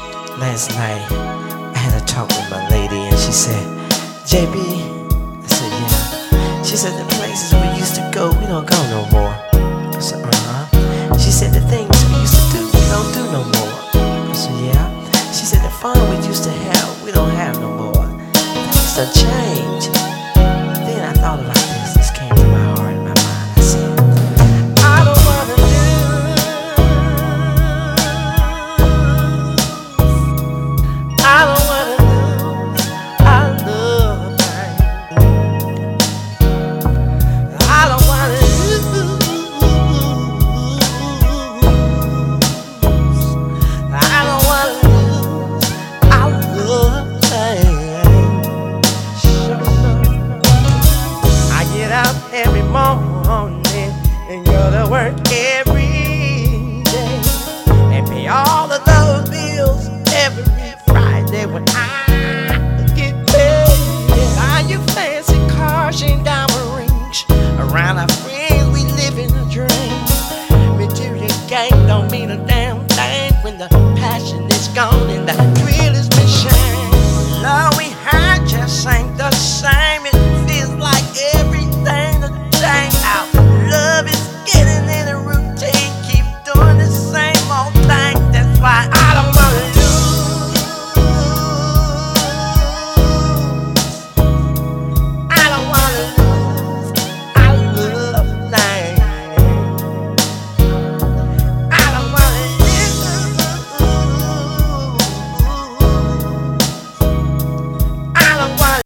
Last night, I had a talk with my lady and she said, JB, I said, yeah. She said, the places we used to go, we don't go no more. I said, uh-huh. She said, the things we used to do, we don't do no more. I said, yeah. She said, the fun we used to have, we don't have no more. Things done changed. Then I thought about this. This came to my heart and my mind. I said, I don't wanna lose. I don't wanna lose. I love mine. I don't wanna lose. I don't wanna lose. I love mine. I get up every morning and go to work every day and pay all of those bills every Friday when I get paid. Buy you fancy cars and diamond rings. Around our friends we live in a dream. Material gain don't mean a damn thing when the passion is gone and the thrill is